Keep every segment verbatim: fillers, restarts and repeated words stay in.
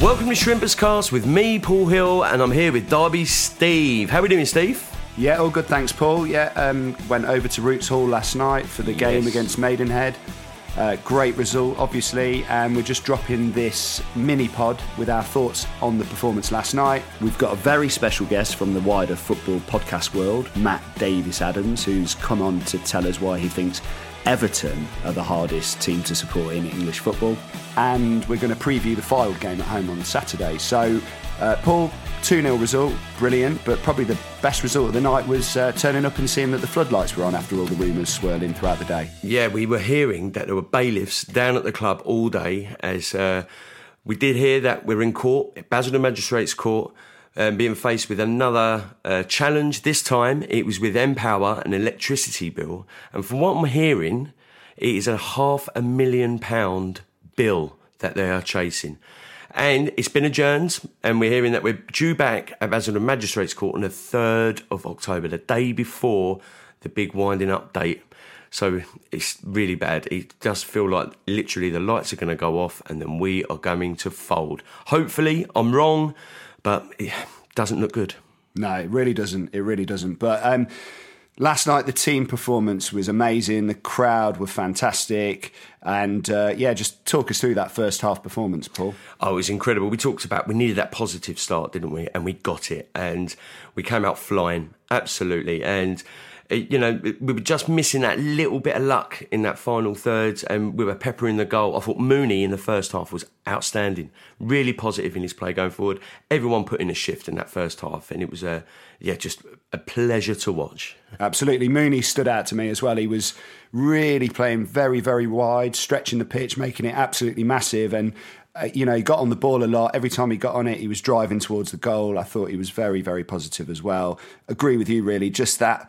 Welcome to Shrimpers Cast with me, Paul Hill, and I'm here with Derby Steve. How are we doing, Steve? Yeah, all good, thanks, Paul. Yeah, um, went over to Roots Hall last night for the Yes. game against Maidenhead. Uh, great result, obviously, and we're just dropping this mini-pod with our thoughts on the performance last night. We've got a very special guest from the wider football podcast world, Matt Davis-Adams, who's come on to tell us why he thinks Everton are the hardest team to support in English football. And we're going to preview the Fylde game at home on Saturday. So, uh, Paul, two nil result, brilliant, but probably the best result of the night was uh, turning up and seeing that the floodlights were on after all the rumours swirling throughout the day. Yeah, we were hearing that there were bailiffs down at the club all day, as uh, we did hear that we're in court, at Basildon Magistrates Court, um, being faced with another uh, challenge. This time it was with Empower, an electricity bill, and from what I'm hearing, it is a half a million pound bill that they are chasing. And it's been adjourned, and we're hearing that we're due back at Basildon Magistrates Court on the third of October, the day before the big winding up date. So it's really bad. It does feel like literally the lights are going to go off and then we are going to fold. Hopefully I'm wrong, but it doesn't look good. No, it really doesn't. It really doesn't. But um, last night the team performance was amazing. The crowd were fantastic. And uh, yeah, just talk us through that first half performance, Paul. Oh, it was incredible. We talked about we needed that positive start, didn't we? And we got it. And we came out flying, absolutely. And you know, we were just missing that little bit of luck in that final third, and we were peppering the goal. I thought Mooney in the first half was outstanding, really positive in his play going forward. Everyone put in a shift in that first half, and it was a yeah, just a pleasure to watch. Absolutely, Mooney stood out to me as well. He was really playing very, very wide, stretching the pitch, making it absolutely massive, and uh, you know, he got on the ball a lot. Every time he got on it, he was driving towards the goal. I thought he was very, very positive as well. Agree with you, really. Just that.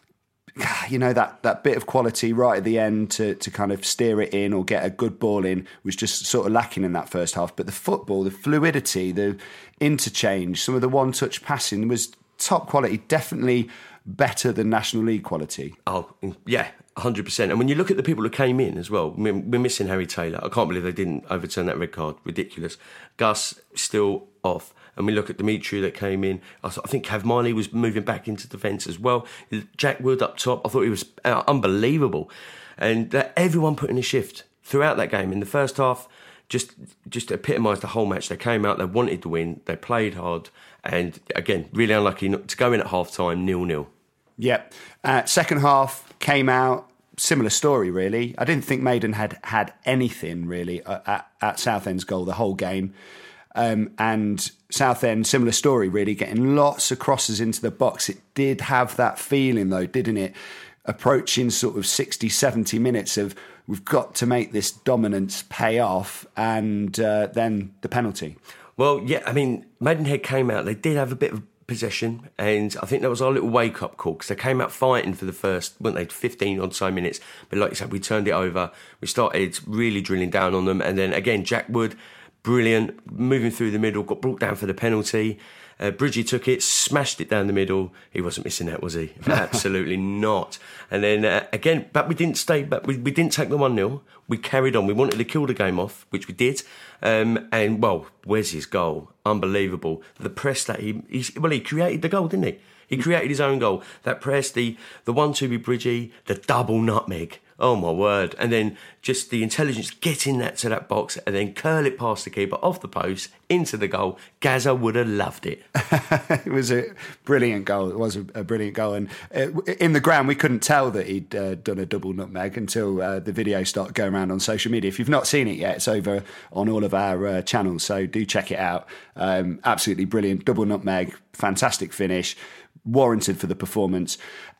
You know, that, that bit of quality right at the end to, to kind of steer it in or get a good ball in was just sort of lacking in that first half. But the football, the fluidity, the interchange, some of the one-touch passing was top quality, definitely better than National League quality. Oh, yeah, one hundred percent. And when you look at the people who came in as well, we're missing Harry Taylor. I can't believe they didn't overturn that red card. Ridiculous. Gus still off. And we look at Dimitri that came in. I think Cav Marley was moving back into defence as well. Jack Wood up top. I thought he was unbelievable. And uh, everyone put in a shift throughout that game. In the first half, just just epitomised the whole match. They came out, they wanted to win, they played hard. And again, really unlucky not to go in at half-time, nil-nil. Yep. Uh, second half came out. Similar story, really. I didn't think Maiden had had anything, really, at, at Southend's goal the whole game. Um, and Southend, similar story, really, getting lots of crosses into the box. It did have that feeling, though, didn't it? Approaching sort of sixty, seventy minutes of we've got to make this dominance pay off, and uh, then the penalty. Well, yeah, I mean, Maidenhead came out. They did have a bit of possession, and I think that was our little wake-up call, because they came out fighting for the first, weren't they, fifteen odd so minutes. But like you said, we turned it over. We started really drilling down on them. And then, again, Jack Wood, brilliant, moving through the middle, got brought down for the penalty. Uh, Bridgie took it, smashed it down the middle. He wasn't missing that, was he? Absolutely not. And then, uh, again, but we didn't stay, but we, we didn't take the one nil. We carried on. We wanted to kill the game off, which we did. Um, and, well, where's his goal? Unbelievable. The press that he, he, well, he created the goal, didn't he? He created his own goal. That press, the, the one-two with Bridgie, the double nutmeg. Oh, my word. And then just the intelligence, getting that to that box and then curl it past the keeper, off the post, into the goal. Gaza would have loved it. It was a brilliant goal. It was a, a brilliant goal. And uh, in the ground, we couldn't tell that he'd uh, done a double nutmeg until uh, the video started going around on social media. If you've not seen it yet, it's over on all of our uh, channels, so do check it out. Um, absolutely brilliant. Double nutmeg, fantastic finish, warranted for the performance.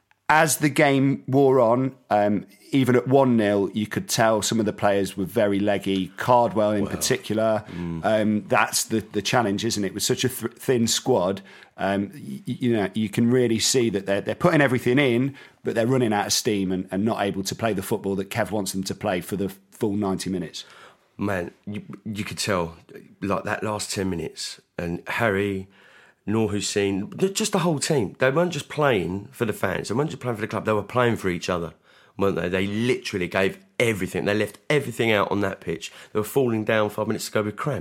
As the game wore on, um, even at one nil, you could tell some of the players were very leggy. Cardwell in wow. particular. Mm. Um, that's the, the challenge, isn't it? With such a th- thin squad, um, you, you know, you can really see that they're, they're putting everything in, but they're running out of steam and, and not able to play the football that Kev wants them to play for the full ninety minutes. Man, you, you could tell, like that last ten minutes, and Harry, Noor Hussein, just the whole team. They weren't just playing for the fans. They weren't just playing for the club. They were playing for each other, weren't they? They literally gave everything. They left everything out on that pitch. They were falling down five minutes to go with cramp.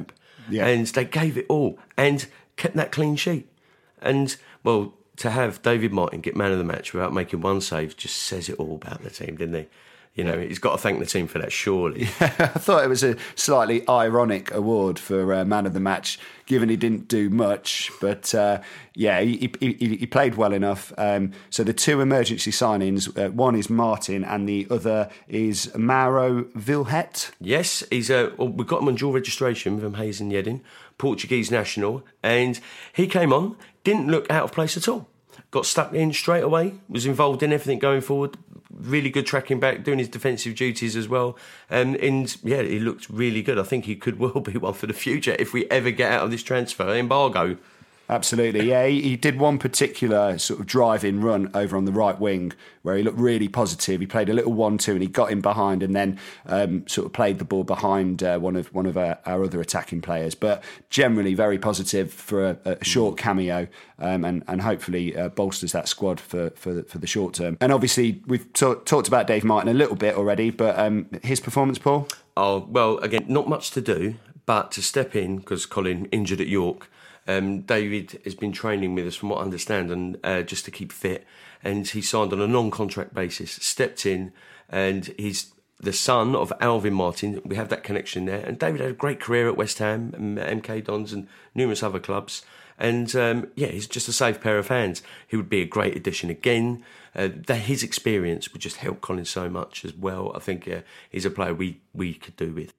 Yeah. And they gave it all and kept that clean sheet. And, well, to have David Martin get man of the match without making one save just says it all about the team, didn't he? You know, he's got to thank the team for that, surely. Yeah, I thought it was a slightly ironic award for uh, man of the match, given he didn't do much. But uh, yeah, he, he, he played well enough. Um, so the two emergency signings, uh, one is Martin and the other is Mauro Vilhet. Yes, he's uh, well, we've got him on dual registration from Hayes and Yedding, Portuguese national. And he came on, didn't look out of place at all. Got stuck in straight away, was involved in everything going forward. Really good tracking back, doing his defensive duties as well. Um, and yeah, he looked really good. I think he could well be one for the future if we ever get out of this transfer embargo. Absolutely, yeah. He, he did one particular sort of drive-in run over on the right wing where he looked really positive. He played a little one-two and he got in behind and then um, sort of played the ball behind uh, one of one of our, our other attacking players. But generally very positive for a, a short cameo um, and, and hopefully uh, bolsters that squad for, for, for the short term. And obviously we've talk, talked about Dave Martin a little bit already, but um, his performance, Paul? Oh, well, again, not much to do, but to step in because Colin injured at York. Um, David has been training with us, from what I understand, and uh, just to keep fit. And he signed on a non-contract basis, stepped in, and he's the son of Alvin Martin. We have that connection there. And David had a great career at West Ham, and M K Dons, and numerous other clubs. And um, yeah, he's just a safe pair of hands. He would be a great addition again. Uh, that his experience would just help Colin so much as well. I think uh, he's a player we we could do with.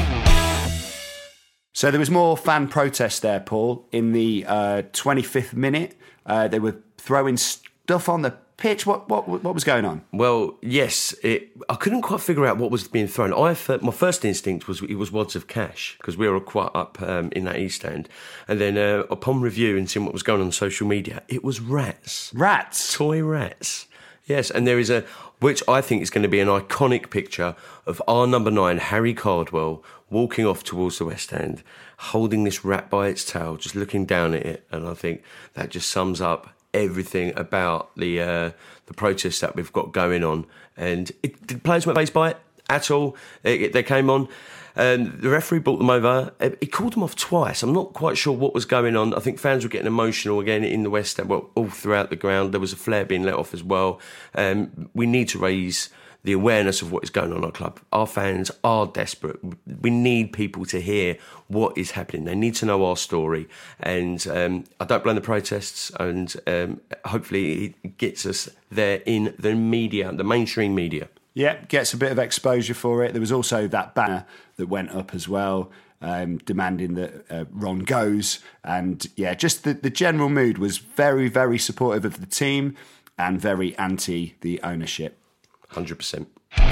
So there was more fan protest there, Paul, in the uh, twenty-fifth minute. Uh, they were throwing stuff on the pitch. What what what was going on? Well, yes, it, I couldn't quite figure out what was being thrown. I my first instinct was it was wads of cash because we were quite up um, in that East End. And then uh, upon review and seeing what was going on social media, it was rats. Rats? Toy rats. Yes, and there is a, which I think is going to be an iconic picture of our number nine, Harry Cardwell, walking off towards the West End, holding this rat by its tail, just looking down at it. And I think that just sums up everything about the uh, the protest that we've got going on. And it, did players weren't faced by it at all. It, it, they came on. And the referee brought them over. He called them off twice. I'm not quite sure what was going on. I think fans were getting emotional again in the West End, well, all throughout the ground. There was a flare being let off as well. Um, we need to raise the awareness of what is going on in our club. Our fans are desperate. We need people to hear what is happening. They need to know our story. And um, I don't blame the protests. And um, hopefully it gets us there in the media, the mainstream media. Yeah, gets a bit of exposure for it. There was also that banner that went up as well, um, demanding that uh, Ron goes. And yeah, just the, the general mood was very, very supportive of the team and very anti the ownership. one hundred percent.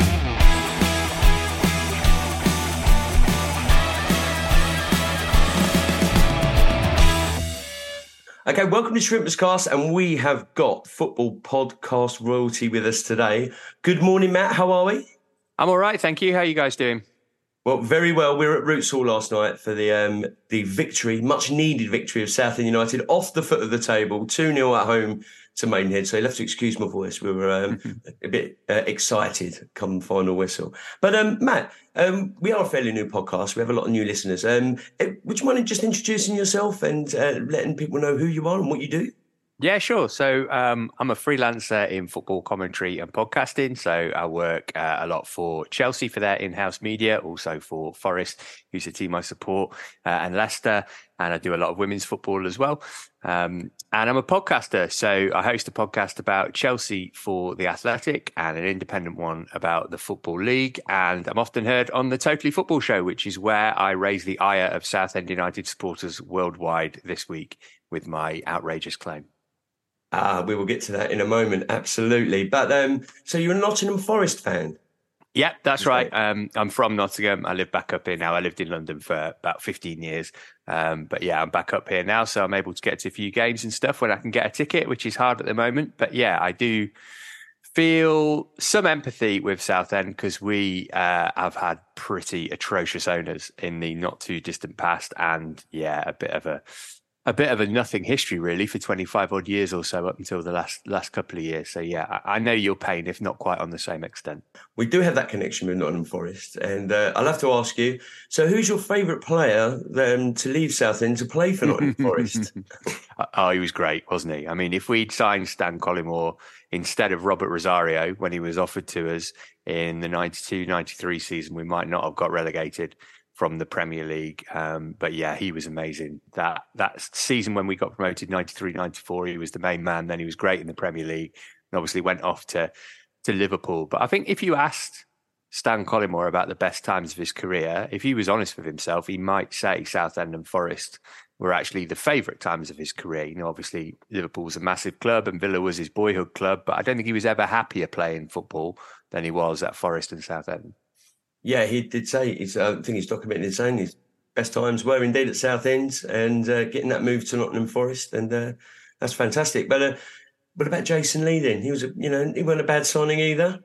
Okay, welcome to Shrimpless Cast, and we have got football podcast royalty with us today. Good morning, Matt. How are we? I'm all right, thank you. How are you guys doing? Well, very well. We were at Roots Hall last night for the um, the victory, much needed victory of Southend United off the foot of the table, two nil at home to Maidenhead. So you'll have to excuse my voice. We were um, a bit uh, excited come final whistle. But um, Matt, um, we are a fairly new podcast. We have a lot of new listeners. Um, would you mind just introducing yourself and uh, letting people know who you are and what you do? Yeah, sure. So um, I'm a freelancer in football commentary and podcasting. So I work uh, a lot for Chelsea for their in-house media, also for Forest, who's a team I support, uh, and Leicester. And I do a lot of women's football as well. Um, and I'm a podcaster. So I host a podcast about Chelsea for The Athletic and an independent one about the Football League. And I'm often heard on the Totally Football Show, which is where I raise the ire of Southend United supporters worldwide this week with my outrageous claim. Ah, we will get to that in a moment, absolutely. But um, so you're a Nottingham Forest fan? Yeah, that's right. Um, I'm from Nottingham. I live back up here now. I lived in London for about fifteen years. Um, but yeah, I'm back up here now, so I'm able to get to a few games and stuff when I can get a ticket, which is hard at the moment. But yeah, I do feel some empathy with Southend because we uh, have had pretty atrocious owners in the not too distant past. And yeah, a bit of a a bit of a nothing history, really, for twenty-five odd years or so up until the last last couple of years. So, yeah, I, I know your pain, if not quite on the same extent. We do have that connection with Nottingham Forest. And uh, I'll have to ask you, so who's your favourite player um, to leave Southend to play for Nottingham Forest? Oh, he was great, wasn't he? I mean, if we'd signed Stan Collymore instead of Robert Rosario when he was offered to us in the ninety-two ninety-three season, we might not have got relegated from the Premier League. Um, but yeah, he was amazing. That that season when we got promoted, ninety-three ninety-four, he was the main man. Then he was great in the Premier League and obviously went off to, to Liverpool. But I think if you asked Stan Collymore about the best times of his career, if he was honest with himself, he might say Southend and Forest were actually the favourite times of his career. You know, obviously Liverpool was a massive club and Villa was his boyhood club, but I don't think he was ever happier playing football than he was at Forest and Southend. Yeah, he did say, he's, I think he's documented saying his best times were indeed at Southend and uh, getting that move to Nottingham Forest, and uh, that's fantastic. But uh, what about Jason Lee then? He was, a, you know, he wasn't a bad signing either.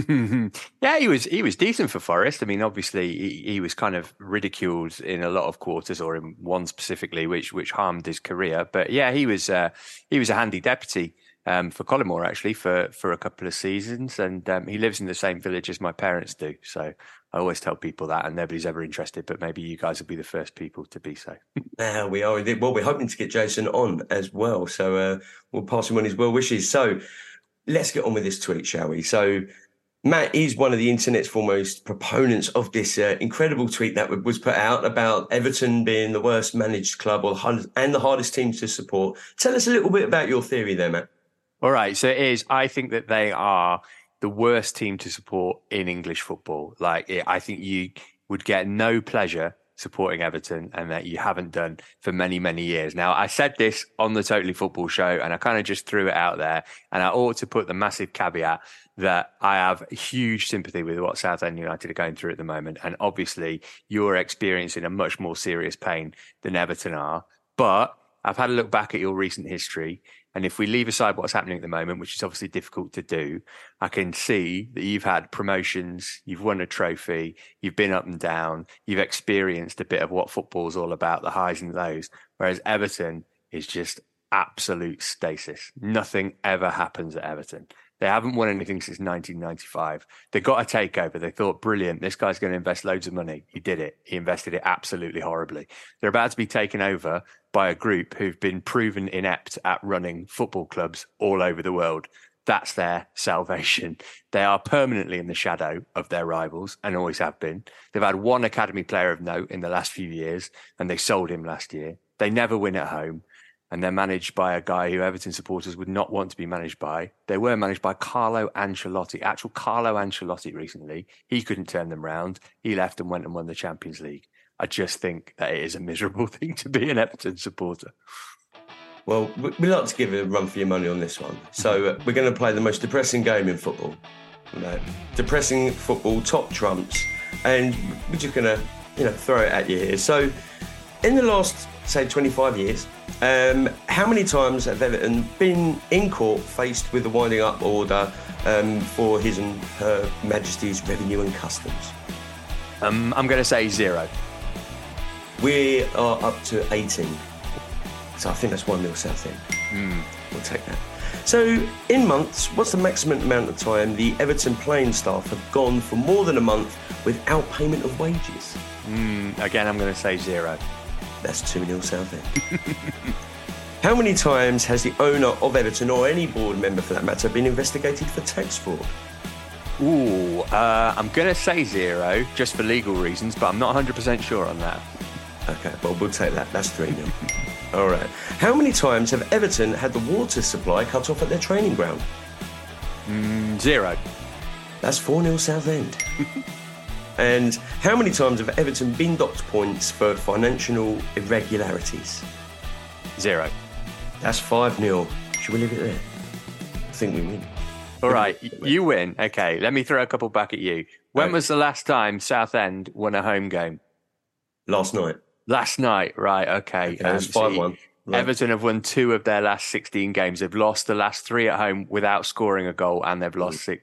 Yeah, he was he was decent for Forest. I mean, obviously he, he was kind of ridiculed in a lot of quarters, or in one specifically, which which harmed his career. But yeah, he was uh, he was a handy deputy um, for Collymore actually for for a couple of seasons, and um, he lives in the same village as my parents do. So I always tell people that, and nobody's ever interested. But maybe you guys will be the first people to be so. Now we are. Well, we're hoping to get Jason on as well, so uh, we'll pass him on his well wishes. So let's get on with this tweet, shall we? So Matt is one of the internet's foremost proponents of this uh, incredible tweet that was put out about Everton being the worst managed club or and the hardest team to support. Tell us a little bit about your theory there, Matt. All right. So it is, I think that they are the worst team to support in English football. Like, I think you would get no pleasure supporting Everton, and that you haven't done for many, many years. Now, I said this on the Totally Football show, and I kind of just threw it out there, and I ought to put the massive caveat that I have huge sympathy with what Southend United are going through at the moment. And obviously, you're experiencing a much more serious pain than Everton are. But I've had a look back at your recent history, and if we leave aside what's happening at the moment, which is obviously difficult to do, I can see that you've had promotions, you've won a trophy, you've been up and down, you've experienced a bit of what football's all about, the highs and lows, whereas Everton is just absolute stasis. Nothing ever happens at Everton. They haven't won anything since nineteen ninety-five. They got a takeover. They thought, brilliant, this guy's going to invest loads of money. He did it. He invested it absolutely horribly. They're about to be taken over by a group who've been proven inept at running football clubs all over the world. That's their salvation. They are permanently in the shadow of their rivals and always have been. They've had one academy player of note in the last few years, and they sold him last year. They never win at home. And they're managed by a guy who Everton supporters would not want to be managed by. They were managed by Carlo Ancelotti, actual Carlo Ancelotti recently. He couldn't turn them round. He left and went and won the Champions League. I just think that it is a miserable thing to be an Everton supporter. Well, we like to give a run for your money on this one. So uh, we're going to play the most depressing game in football. You know, depressing football, top trumps. And we're just going to, you know, throw it at you here. So in the last, say, twenty-five years, um, how many times have Everton been in court faced with a winding up order um, for His and Her Majesty's Revenue and Customs? Um, I'm going to say zero. We are up to eighteen. So I think that's one nil Southend. Mm. We'll take that. So in months, what's the maximum amount of time the Everton playing staff have gone for more than a month without payment of wages? Mm, again, I'm going to say zero. That's two nil Southend. How many times has the owner of Everton, or any board member for that matter, been investigated for tax fraud? Ooh, uh, I'm going to say zero, just for legal reasons, but I'm not one hundred percent sure on that. Okay, well, we'll take that. That's three nil. All right. How many times have Everton had the water supply cut off at their training ground? Mm, zero. That's four nil Southend. And how many times have Everton been docked points for financial irregularities? Zero. That's five nil. Should we leave it there? I think we win. All right, you win. Okay, let me throw a couple back at you. When Okay. was the last time Southend won a home game? Last night. Last night, right, okay. Okay, it's five one. Right. Everton have won two of their last sixteen games. They've lost the last three at home without scoring a goal, and they've lost six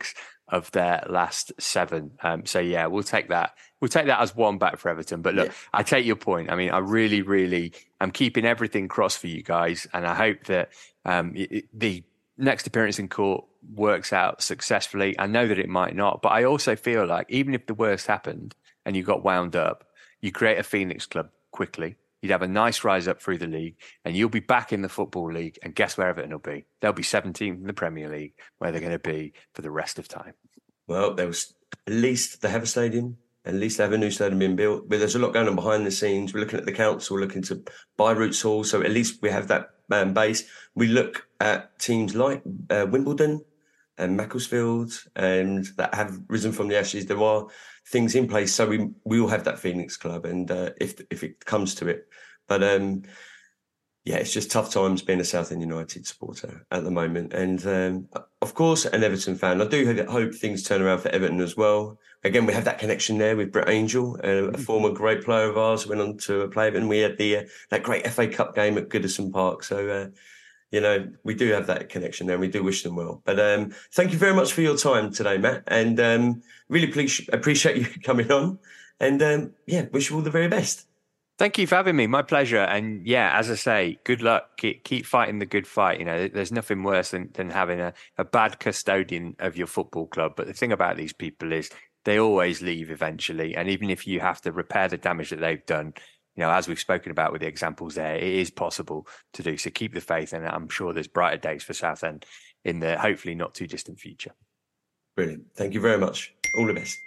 of their last seven. Um, so yeah, we'll take that. We'll take that as one back for Everton. But look, yeah. I take your point. I mean, I really, really, I'm keeping everything crossed for you guys, and I hope that um, it, the next appearance in court works out successfully. I know that it might not, but I also feel like even if the worst happened and you got wound up, you create a Phoenix Club quickly. You'd have a nice rise up through the league, and you'll be back in the Football League. And guess where Everton will be? They'll be seventeenth in the Premier League, where they're going to be for the rest of time. Well, there was at least they have a stadium. At least they have a new stadium being built. But there's a lot going on behind the scenes. We're looking at the council, looking to buy Roots Hall. So at least we have that um, base. We look at teams like uh, Wimbledon and Macclesfield, and that have risen from the ashes. There are things in place, so we we will have that Phoenix Club, and uh, if if it comes to it, but um, yeah, it's just tough times being a Southend United supporter at the moment, and um, of course, an Everton fan. I do hope things turn around for Everton as well. Again, we have that connection there with Brett Angel, uh, a former great player of ours, went on to play, and we had the uh, that great F A Cup game at Goodison Park. So. Uh, You know, we do have that connection there, and we do wish them well. But um, thank you very much for your time today, Matt, and um, really please, appreciate you coming on. And um, yeah, wish you all the very best. Thank you for having me. My pleasure. And yeah, as I say, good luck. Keep, keep fighting the good fight. You know, there's nothing worse than, than having a, a bad custodian of your football club. But the thing about these people is they always leave eventually. And even if you have to repair the damage that they've done, you know, as we've spoken about with the examples there, it is possible to do. So keep the faith, and I'm sure there's brighter days for Southend in the hopefully not too distant future. Brilliant. Thank you very much. All the best.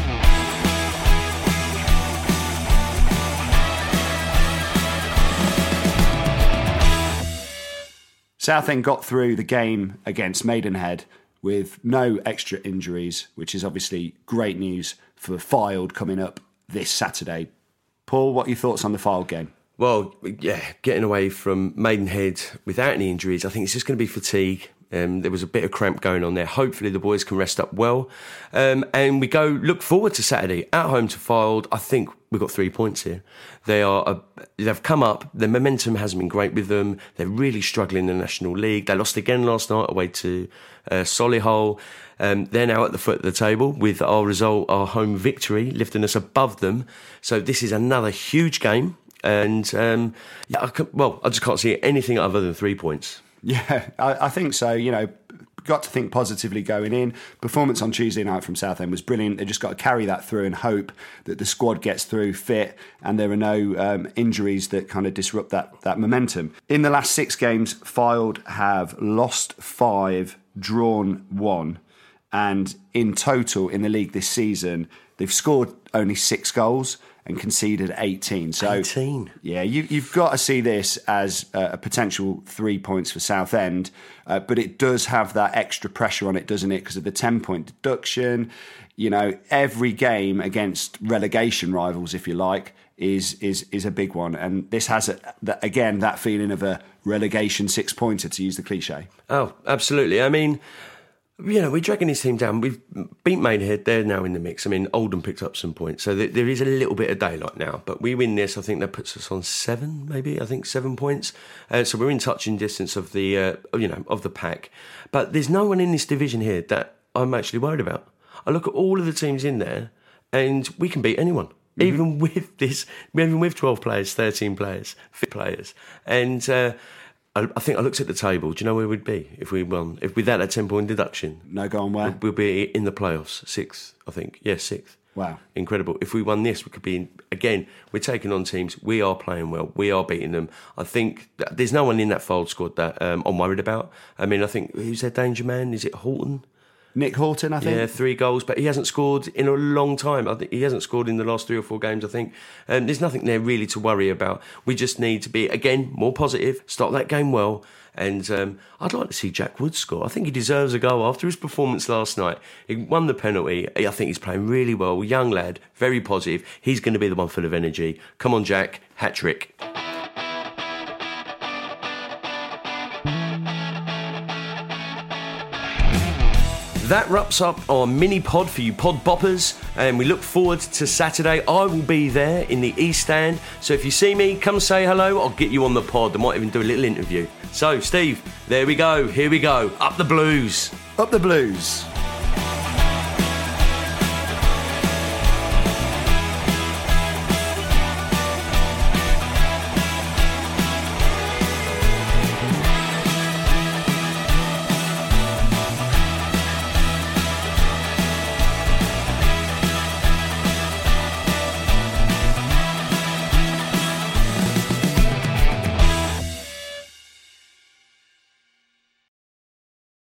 Southend got through the game against Maidenhead with no extra injuries, which is obviously great news for Fylde coming up this Saturday. Paul, what are your thoughts on the Fylde game? Well, yeah, getting away from Maidenhead without any injuries, I think it's just going to be fatigue. Um, there was a bit of cramp going on there. Hopefully the boys can rest up well. Um, and we go look forward to Saturday at home to Fylde. I think we've got three points here. They are, a, they've come up. The momentum hasn't been great with them. They're really struggling in the National League. They lost again last night away to uh, Solihull. Um, they're now at the foot of the table with our result, our home victory, lifting us above them. So this is another huge game. And, um, yeah, I can, well, I just can't see anything other than three points. Yeah, I, I think so. You know, got to think positively going in. Performance on Tuesday night from Southend was brilliant. They just got to carry that through and hope that the squad gets through fit and there are no um, injuries that kind of disrupt that, that momentum. In the last six games, Fylde have lost five, drawn one. And in total, in the league this season, they've scored only six goals and conceded eighteen. So, eighteen. Yeah, you, you've got to see this as a, a potential three points for Southend, uh, but it does have that extra pressure on it, doesn't it? Because of the ten-point deduction. You know, every game against relegation rivals, if you like, is is is a big one. And this has, a, that, again, that feeling of a relegation six-pointer, to use the cliche. Oh, absolutely. I mean, you know, we're dragging this team down. We've beat Maidenhead. They're now in the mix. I mean, Oldham picked up some points. So there, there is a little bit of daylight now. But we win this, I think that puts us on seven, maybe. I think seven points. Uh, so we're in touching distance of the, uh, you know, of the pack. But there's no one in this division here that I'm actually worried about. I look at all of the teams in there and we can beat anyone. Mm-hmm. Even with this, even with twelve players, thirteen players, fit players. And, uh, I think I looked at the table. Do you know where we'd be if we won? If without a ten-point deduction, no going where? We'll be in the playoffs, sixth, I think. Yeah, sixth. Wow, incredible! If we won this, we could be in, again. We're taking on teams. We are playing well. We are beating them. I think there's no one in that Fylde squad that um, I'm worried about. I mean, I think who's their danger man? Is it Horton? Nick Horton, I think. Yeah, three goals, but he hasn't scored in a long time. I think he hasn't scored in the last three or four games, I think. Um, there's nothing there really to worry about. We just need to be, again, more positive, start that game well. And um, I'd like to see Jack Wood score. I think he deserves a goal after his performance last night. He won the penalty. I think he's playing really well. Young lad, very positive. He's going to be the one full of energy. Come on, Jack. Hat-trick. That wraps up our mini pod for you pod boppers, and we look forward to Saturday. I will be there in the East Stand, so if you see me, come say hello. I'll get you on the pod. I might even do a little interview. So, Steve, there we go. Here we go. Up the Blues. Up the Blues.